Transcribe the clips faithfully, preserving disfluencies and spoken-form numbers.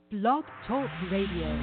Blog Talk Radio.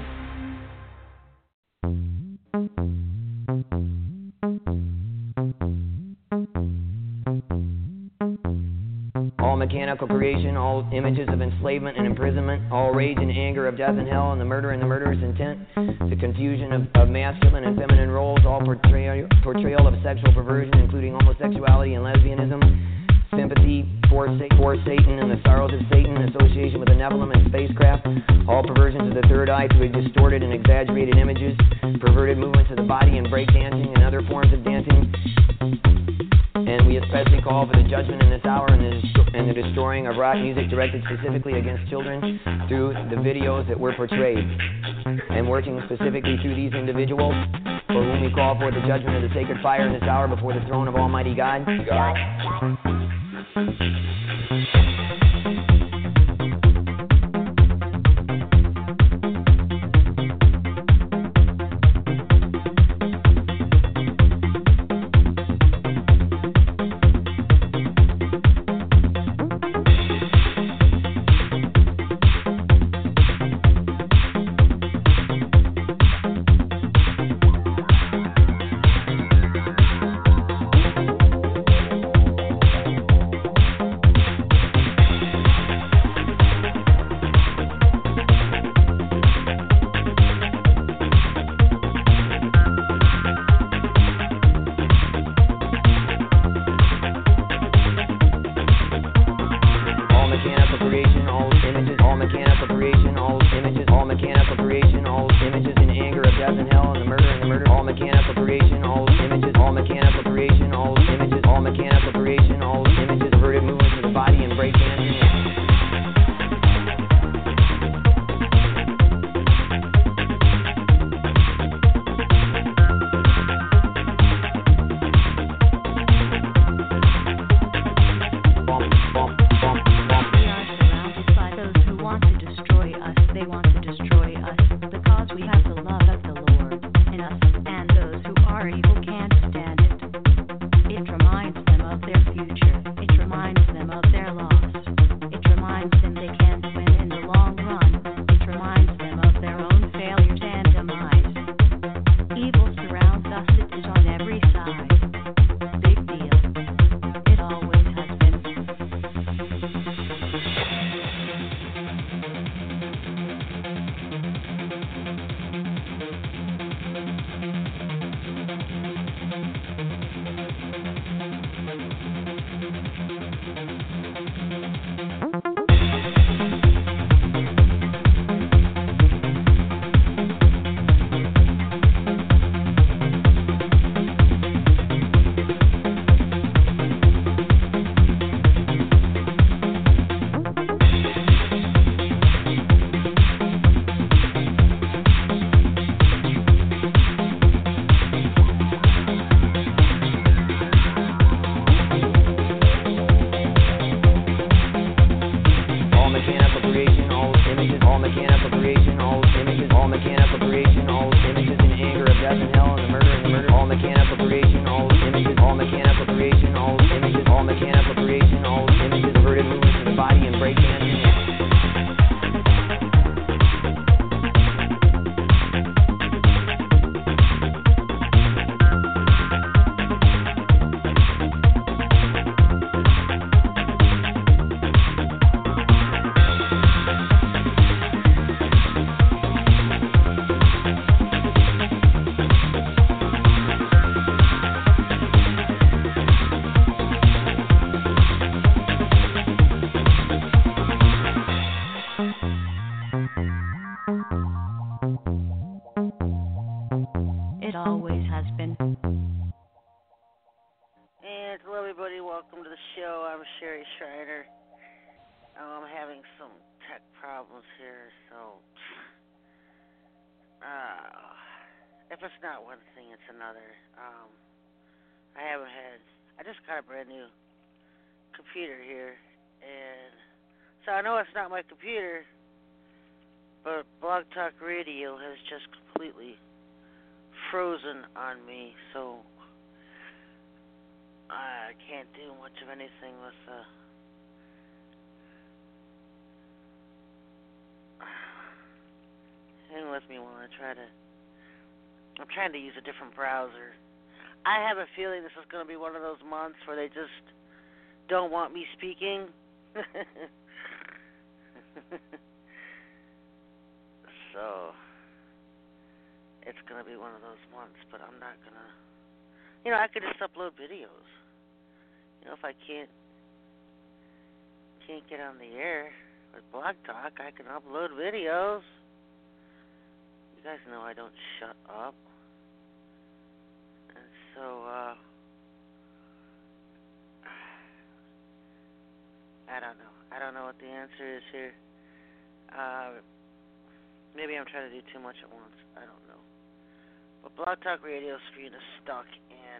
All mechanical creation, all images of enslavement and imprisonment, all rage and anger of death and hell, and the murder and the murderer's intent, the confusion of, of masculine and feminine roles, all portrayal, portrayal of sexual perversion, including homosexuality and lesbianism, sympathy for, for Satan and the sorrows of Satan, association with the Nephilim and spacecraft, all perversions of the third eye through distorted and exaggerated images, perverted movements of the body and breakdancing and other forms of dancing. And we especially call for the judgment in this hour and the, and the destroying of rock music directed specifically against children through the videos that were portrayed. And working specifically through these individuals, for whom we call for the judgment of the sacred fire in this hour before the throne of Almighty God. God. Computer here, and so I know it's not my computer, but Blog Talk Radio has just completely frozen on me, so I can't do much of anything with uh with me while I try to. I'm trying to use a different browser. I have a feeling this is going to be one of those months where they just don't want me speaking. So, it's going to be one of those months, but I'm not going to. You know, I could just upload videos. You know, if I can't can't get on the air with Blog Talk, I can upload videos. You guys know I don't shut up. And so, uh, I don't know. I don't know what the answer is here. Uh, maybe I'm trying to do too much at once. I don't know. But Blog Talk Radio screen is stuck, and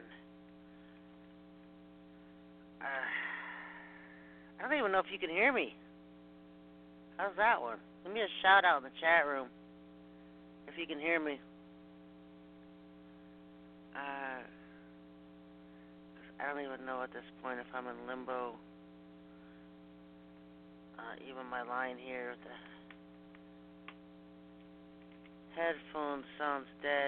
uh, I don't even know if you can hear me. How's that one? Give me a shout out in the chat room if you can hear me. Uh, 'cause I don't even know at this point if I'm in limbo. Uh, even my line here with the headphones sounds dead.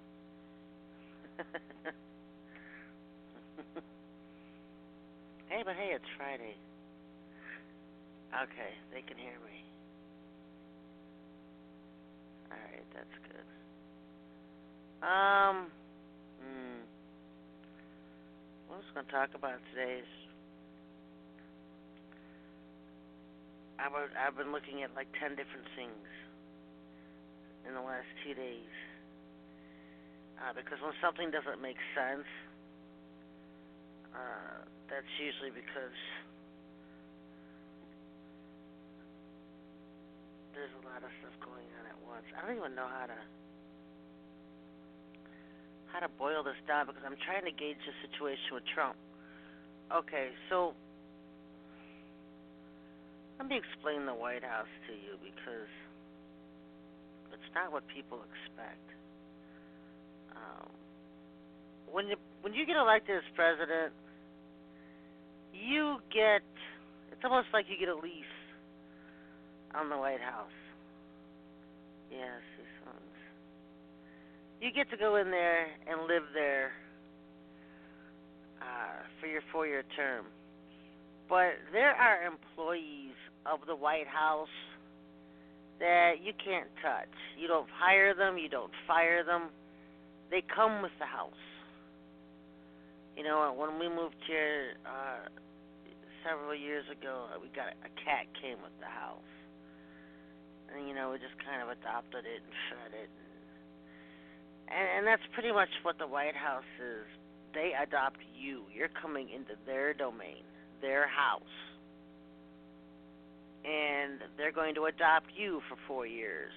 Hey, but hey, it's Friday. Okay, they can hear me. Alright, that's good. Um, hmm. What I was going to talk about today is I've, I've been looking at like ten different things in the last two days. Uh, because when something doesn't make sense, uh, that's usually because there's a lot of stuff going on at once. I don't even know how to how to boil this down because I'm trying to gauge the situation with Trump. Okay, so let me explain the White House to you because it's not what people expect. Um, when you when you get elected as president, you get it's almost like you get a lease on the White House. Yes, these ones. You get to go in there and live there uh, for your four-year term. But there are employees of the White House that you can't touch. You don't hire them. You don't fire them. They come with the house. You know, when we moved here uh, several years ago, we got a cat came with the house. And, you know, we just kind of adopted it and fed it. And, and that's pretty much what the White House is. They adopt you. You're coming into their domain, their house. And they're going to adopt you for four years.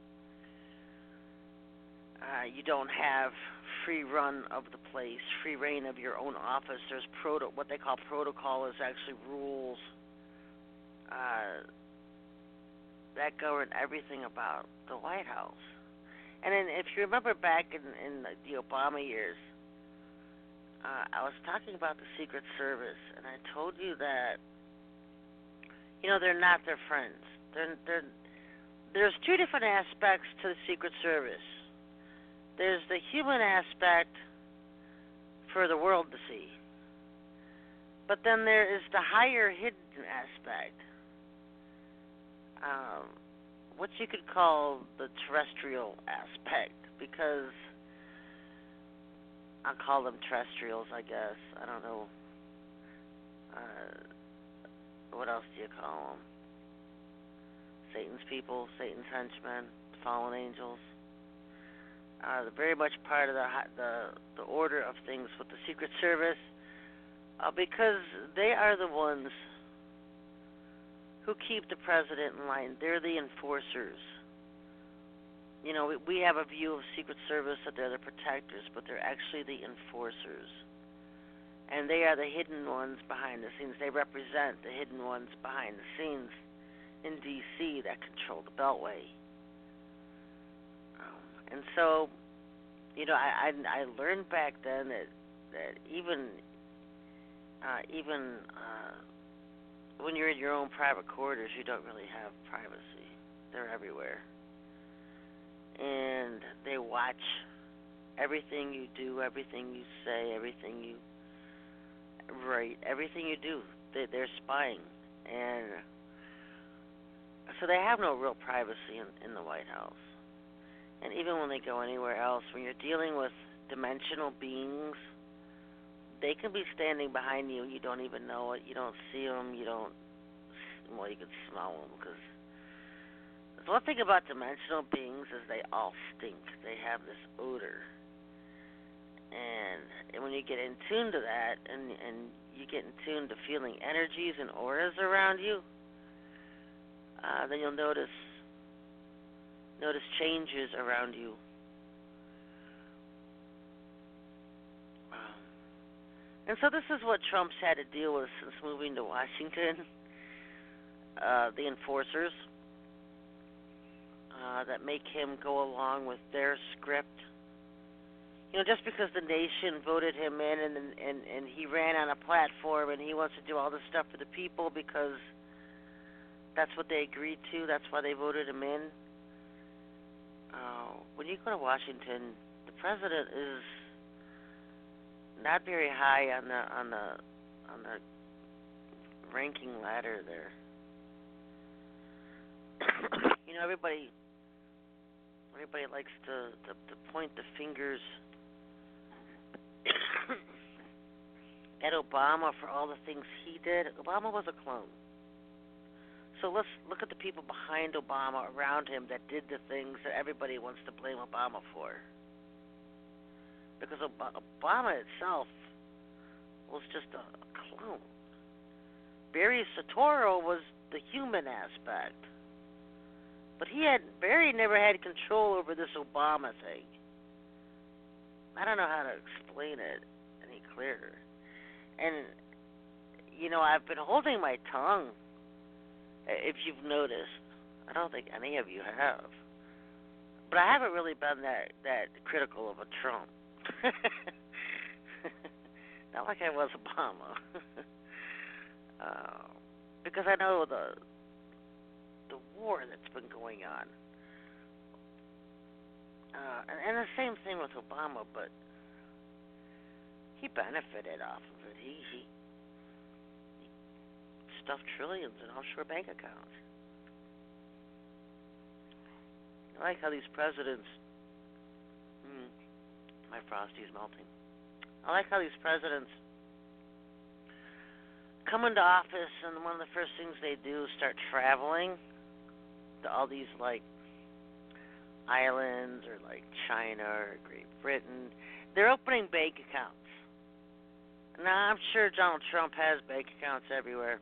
Uh, you don't have free run of the place, free reign of your own office. There's proto- what they call protocol is actually rules uh, that govern everything about the White House. And then if you remember back in, in the Obama years, uh, I was talking about the Secret Service, and I told you that, you know, they're not their friends. They're, they're, there's two different aspects to the Secret Service. There's the human aspect for the world to see. But then there is the higher hidden aspect, um, what you could call the terrestrial aspect, because I'll call them terrestrials, I guess. I don't know. Uh, what else do you call them? Satan's people, Satan's henchmen, fallen angels. Uh, they're very much part of the the the order of things with the Secret Service, uh, because they are the ones who keep the president in line. They're the enforcers. You know, we, we have a view of Secret Service that they're the protectors, but they're actually the enforcers. And they are the hidden ones behind the scenes. They represent the hidden ones behind the scenes in D C that control the Beltway. Um, and so, you know, I, I I learned back then that that even uh, even uh, when you're in your own private quarters, you don't really have privacy. They're everywhere. and they watch everything you do, everything you say, everything you write, everything you do. They, they're spying, and so they have no real privacy in, in the White House. And even when they go anywhere else, when you're dealing with dimensional beings, they can be standing behind you and you don't even know it. You don't see them. You don't, well, you can smell them, because the one thing about dimensional beings is they all stink. They have this odor. And, and when you get in tune to that, and, and you get in tune to feeling energies and auras around you, uh, then you'll notice notice changes around you. Um, and so this is what Trump's had to deal with since moving to Washington. Uh, the enforcers uh, that make him go along with their script. You know, just because the nation voted him in, and, and and he ran on a platform and he wants to do all this stuff for the people because that's what they agreed to, that's why they voted him in. Uh, when you go to Washington, the president is not very high on the on the on the ranking ladder there. You know, everybody everybody likes to, to, to point the fingers at Obama for all the things he did. Obama was a clone. So let's look at the people behind Obama, around him, that did the things that everybody wants to blame Obama for. Because Obama itself was just a clone. Barry Soetoro was the human aspect. But he had Barry never had control over this Obama thing. I don't know how to explain it any clearer. And, you know, I've been holding my tongue, if you've noticed. I don't think any of you have. But I haven't really been that, that critical of a Trump. Not like I was Obama. uh, because I know the the war that's been going on. Uh, and, and the same thing with Obama, but he benefited off of it. He, he, he stuffed trillions in offshore bank accounts. I like how these presidents... Mm, my Frosty's melting. I like how these presidents come into office, and one of the first things they do is start traveling to all these, like, islands, or like China or Great Britain. They're opening bank accounts. Now, I'm sure Donald Trump has bank accounts everywhere.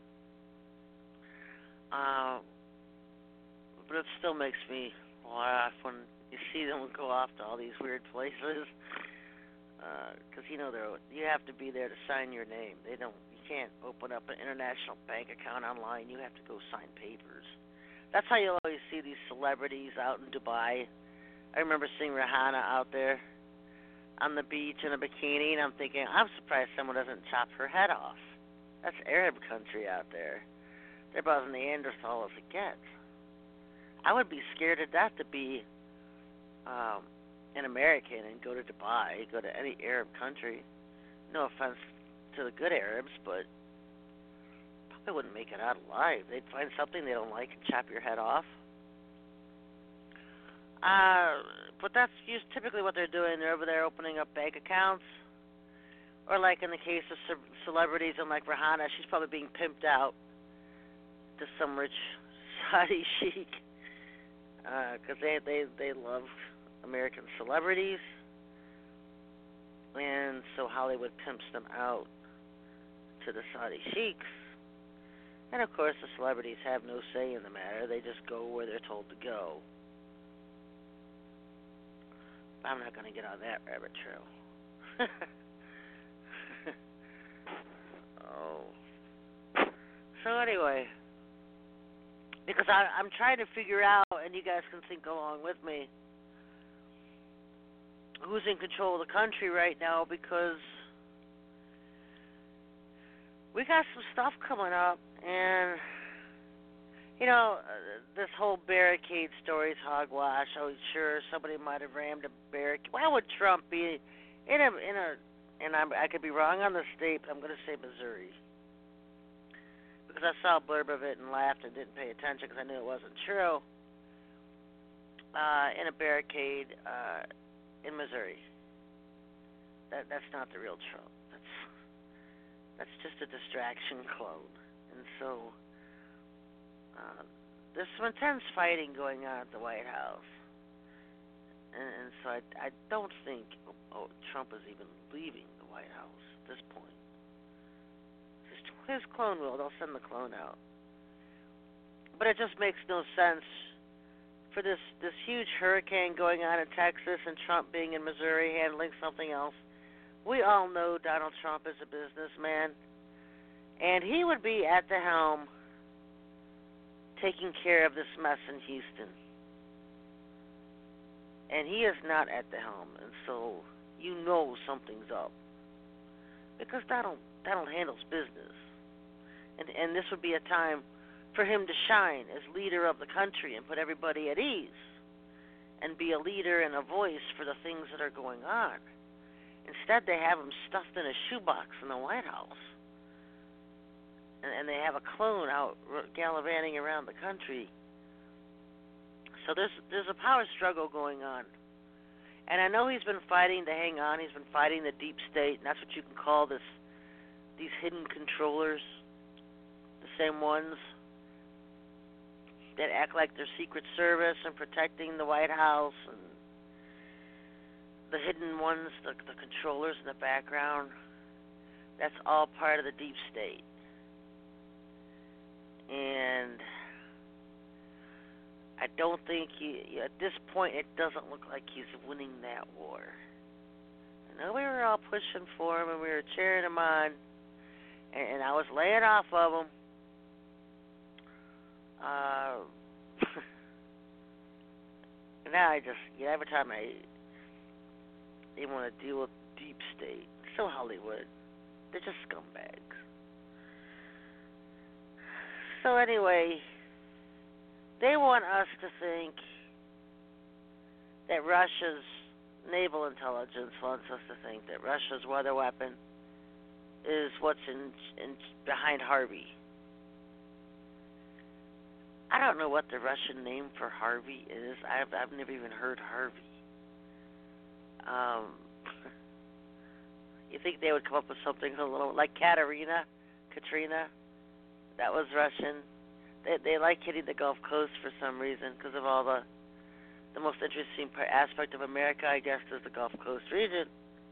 Uh, but it still makes me laugh when you see them go off to all these weird places. Because, uh, you know, they're, you have to be there to sign your name. They don't. You can't open up an international bank account online. You have to go sign papers. That's how you always see these celebrities out in Dubai. I remember seeing Rihanna out there on the beach in a bikini, and I'm thinking, I'm surprised someone doesn't chop her head off. That's Arab country out there. They're about as Neanderthal as it gets. I would be scared to death to be um, an American and go to Dubai, go to any Arab country. No offense to the good Arabs, but they wouldn't make it out alive. They'd find something they don't like and chop your head off. Uh, but that's just typically what they're doing. They're over there opening up bank accounts. Or like in the case of ce- celebrities and like Rihanna, she's probably being pimped out to some rich Saudi sheik. Because uh, they, they, they love American celebrities. And so Hollywood pimps them out to the Saudi sheiks. And, of course, the celebrities have no say in the matter. They just go where they're told to go. I'm not going to get on that rabbit trail. oh. So, anyway, because I, I'm trying to figure out, and you guys can think along with me, who's in control of the country right now, because we got some stuff coming up. And You know, uh, this whole barricade story is hogwash. Oh, sure, somebody might have rammed a barricade. Why would Trump be in a in a? And I'm, I could be wrong on the state, but I'm going to say Missouri because I saw a blurb of it and laughed and didn't pay attention because I knew it wasn't true. Uh, in a barricade uh, in Missouri. That that's not the real Trump. That's that's just a distraction clone. And so. Uh, there's some intense fighting going on at the White House, and, and so I, I don't think oh, Trump is even leaving the White House at this point. His, his clone will. They'll send the clone out. But it just makes no sense for this, this huge hurricane going on in Texas and Trump being in Missouri handling something else. We all know Donald Trump is a businessman, and he would be at the helm taking care of this mess in Houston. And he is not at the helm, and so you know something's up. Because Donald Donald handles business. And and this would be a time for him to shine as leader of the country and put everybody at ease and be a leader and a voice for the things that are going on. Instead, they have him stuffed in a shoebox in the White House. And they have a clone out gallivanting around the country. So there's there's a power struggle going on. And I know he's been fighting to hang on. He's been fighting the deep state, and that's what you can call this these hidden controllers, the same ones that act like they're Secret Service and protecting the White House, and the hidden ones, the, the controllers in the background. That's all part of the deep state. And I don't think he, at this point, it doesn't look like he's winning that war. I know we were all pushing for him and we were cheering him on, and, and I was laying off of him. Uh, now I just, you know, every time I, they want to deal with deep state, so Hollywood, they're just scumbags. So anyway, they want us to think that Russia's naval intelligence wants us to think that Russia's weather weapon is what's in, in behind Harvey. I don't know what the Russian name for Harvey is. I've I've never even heard Harvey. Um, you think they would come up with something a little like Katerina, Katrina? That was Russian. They they like hitting the Gulf Coast for some reason because of all the the most interesting part, aspect of America, I guess, is the Gulf Coast region.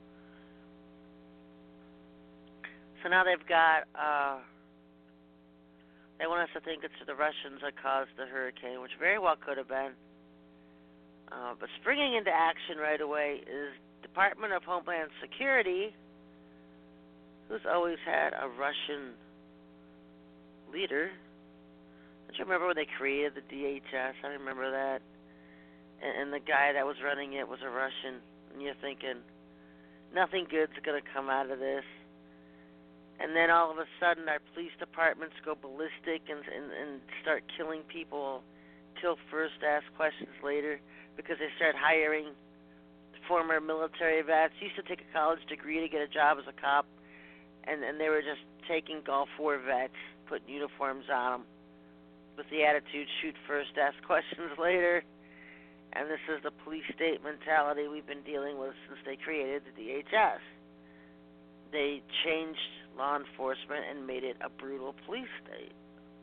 So now they've got uh, they want us to think it's the Russians that caused the hurricane, which very well could have been. Uh, but springing into action right away is Department of Homeland Security, who's always had a Russian leader. Don't you remember when they created the D H S? I remember that. And, and the guy that was running it was a Russian. And you're thinking, nothing good's going to come out of this. And then all of a sudden our police departments go ballistic and, and, and start killing people, kill first, ask questions later, because they start hiring former military vets. Used to take a college degree to get a job as a cop, and, and they were just taking Gulf War vets, putting uniforms on them with the attitude, shoot first, ask questions later. And this is the police state mentality we've been dealing with since they created the D H S. They changed law enforcement and made it a brutal police state.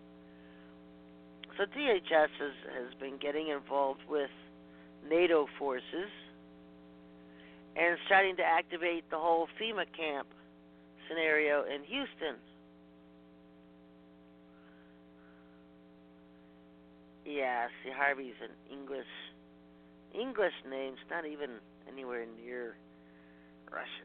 So D H S has, has been getting involved with NATO forces and starting to activate the whole FEMA camp scenario in Houston. Yeah, see, Harvey's an English English name. It's not even anywhere near Russian.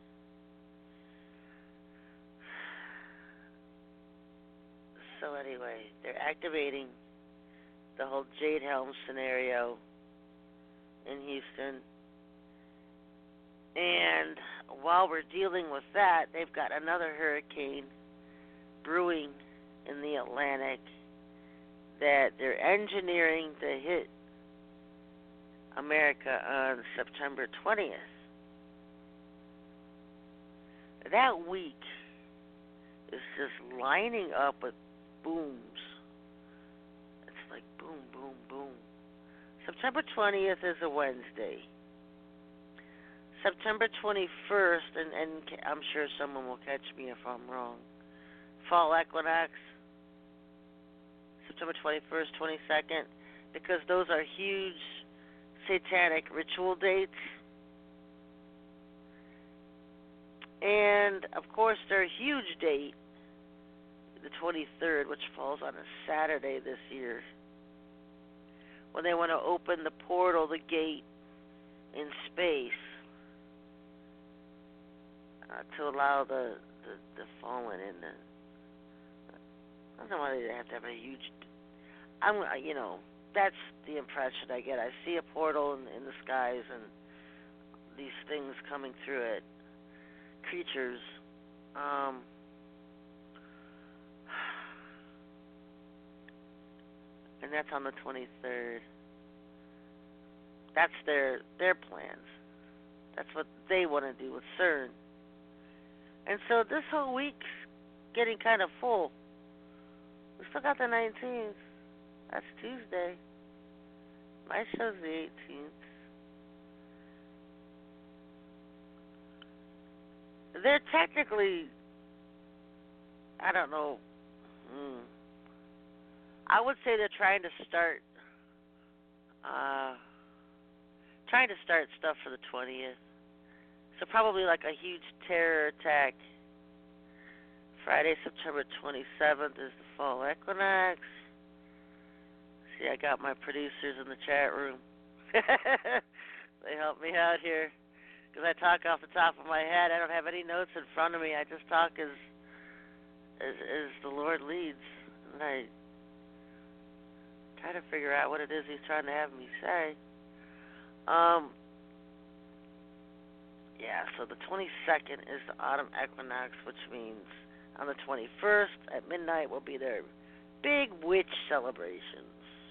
So anyway, they're activating the whole Jade Helm scenario in Houston. And while we're dealing with that, they've got another hurricane brewing in the Atlantic that they're engineering to hit America on September twentieth. That week is just lining up with booms. It's like boom, boom, boom. September twentieth is a Wednesday. September twenty-first, and, and I'm sure someone will catch me if I'm wrong, fall equinox, September twenty-first, twenty-second, because those are huge satanic ritual dates. And, of course, their huge date, the twenty-third, which falls on a Saturday this year, when they want to open the portal, the gate in space, uh, to allow the, the, the fallen in the... I don't know why they have to have a huge... I'm, you know, that's the impression I get. I see a portal in, in the skies and these things coming through it, creatures. Um, and that's on the twenty-third. That's their their plans. That's what they want to do with CERN. And so this whole week's getting kind of full. We still got the nineteenth. That's Tuesday. My show's the eighteenth. They're technically, I don't know, hmm, I would say they're trying to start, uh, trying to start stuff for the twentieth. So probably like a huge terror attack. Friday, September twenty-seventh is the fall equinox. See, I got my producers in the chat room. They help me out here because I talk off the top of my head. I don't have any notes in front of me. I just talk as as, as the Lord leads, and I try to figure out what it is He's trying to have me say. Um. Yeah, so the twenty-second is the autumn equinox, which means on the twenty-first at midnight will be their big witch celebrations.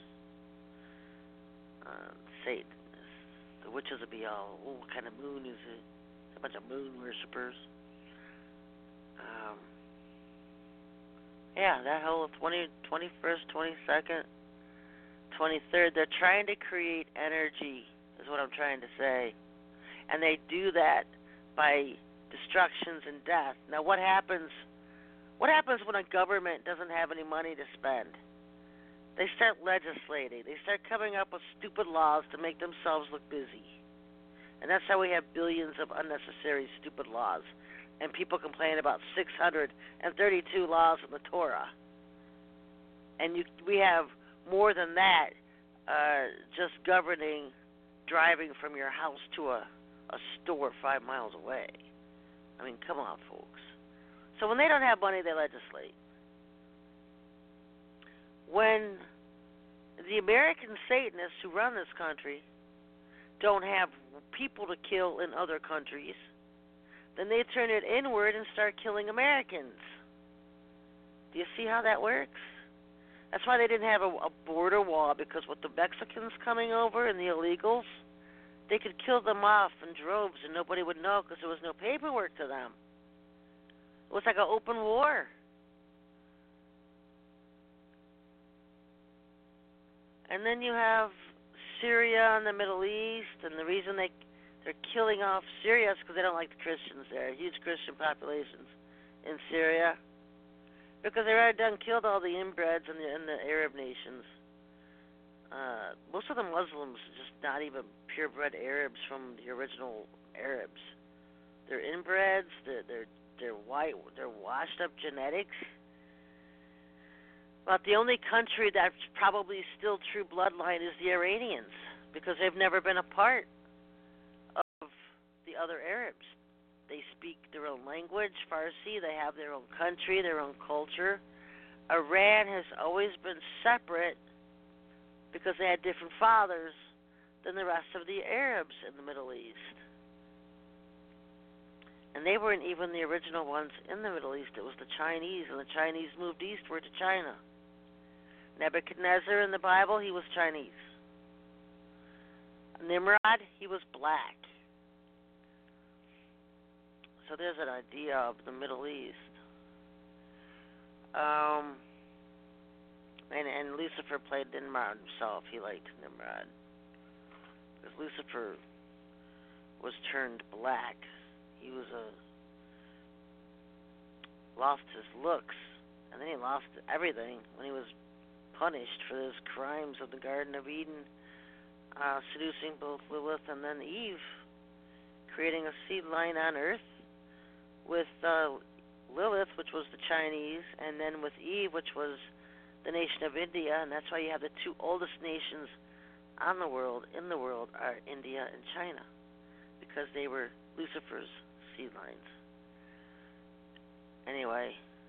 Uh, Satan, the witches will be all, oh, what kind of moon is it? A bunch of moon worshippers. Um, yeah, that whole twenty, twenty-first, twenty-second, twenty-third, they're trying to create energy, is what I'm trying to say. And they do that by destructions and death. Now, what happens? What happens when a government doesn't have any money to spend? They start legislating. They start coming up with stupid laws to make themselves look busy. And that's how we have billions of unnecessary stupid laws. And people complain about six hundred thirty-two laws in the Torah. And you, we have more than that uh, just governing driving from your house to a a store five miles away. I mean, come on, folks. So when they don't have money, they legislate. When the American Satanists who run this country don't have people to kill in other countries, then they turn it inward and start killing Americans. Do you see how that works? That's why they didn't have a, a border wall, because with the Mexicans coming over and the illegals, they could kill them off in droves and nobody would know because there was no paperwork to them. It was like an open war. And then you have Syria and the Middle East, and the reason they, they're killing off Syria is because they don't like the Christians there, huge Christian populations in Syria, because they already done killed all the inbreds in the, in the Arab nations. Uh, most of the Muslims are just not even purebred Arabs from the original Arabs. They're inbreds. They're they're they're white. They're washed up genetics. But the only country that's probably still true bloodline is the Iranians, because they've never been a part of the other Arabs. They speak their own language, Farsi. They have their own country, their own culture. Iran has always been separate because they had different fathers than the rest of the Arabs in the Middle East. And they weren't even the original ones in the Middle East. It was the Chinese, and the Chinese moved eastward to China. Nebuchadnezzar in the Bible, he was Chinese. Nimrod, he was black. So there's an idea of the Middle East. Um, and, and Lucifer played Nimrod himself. He liked Nimrod. Because Lucifer was turned black. He was a lost his looks, and then he lost everything when he was punished for his crimes of the Garden of Eden, uh, seducing both Lilith and then Eve, creating a seed line on Earth with uh, Lilith, which was the Chinese, and then with Eve, which was the nation of India, and that's why you have the two oldest nations on the world, in the world, are India and China, because they were Lucifer's seed lines. Anyway,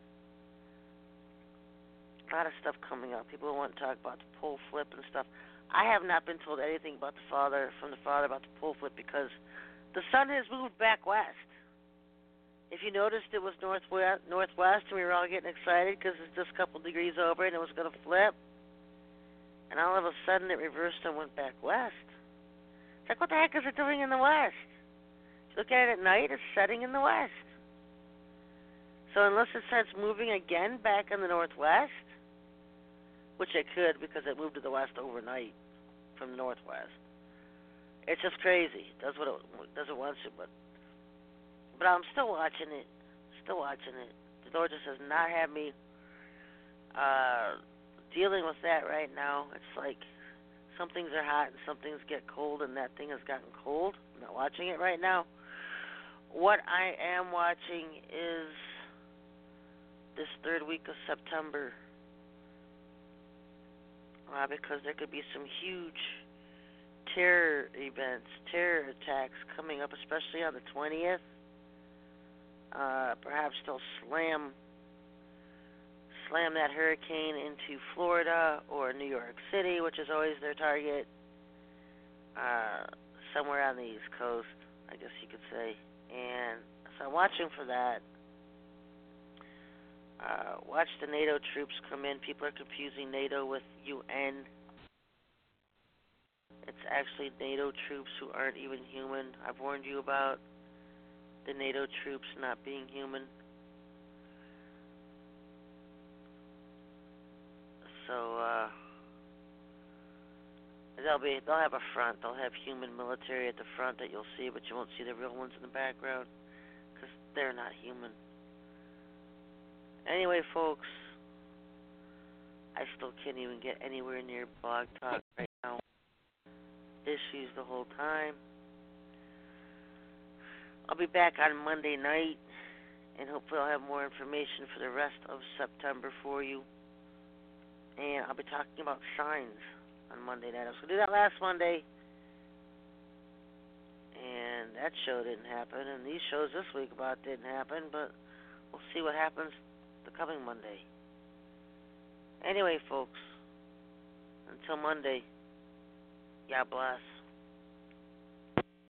a lot of stuff coming up. People want to talk about the pole flip and stuff. I have not been told anything about the Father, from the Father, about the pole flip, because the sun has moved back west. If you noticed, it was northwest, northwest, and we were all getting excited because it's just a couple degrees over and it was going to flip. And all of a sudden, it reversed and went back west. It's like, what the heck is it doing in the west? If you look at it at night, it's setting in the west. So unless it starts moving again back in the northwest, which it could because it moved to the west overnight from the northwest, it's just crazy. It does what it does it wants to, but but I'm still watching it, still watching it. The Lord just does not have me uh, dealing with that right now. It's like some things are hot and some things get cold, and that thing has gotten cold. I'm not watching it right now. What I am watching is this third week of September, uh, because there could be some huge terror events, terror attacks coming up, especially on the twentieth. Uh, perhaps they'll slam slam that hurricane into Florida or New York City, which is always their target, uh, somewhere on the East Coast, I guess you could say. And so I'm watching for that. Uh, watch the NATO troops come in. People are confusing NATO with U N. It's actually NATO troops who aren't even human. I've warned you about the NATO troops not being human. So uh, they'll be they'll have a front. They'll have human military at the front that you'll see, but you won't see the real ones in the background because they're not human. Anyway, folks, I still can't even get anywhere near Blog Talk right now. Issues the whole time. I'll be back on Monday night, and hopefully I'll have more information for the rest of September for you. And I'll be talking about signs on Monday night. I was going to do that last Monday, and that show didn't happen, and these shows this week about didn't happen, but we'll see what happens the coming Monday. Anyway, folks, until Monday, God bless.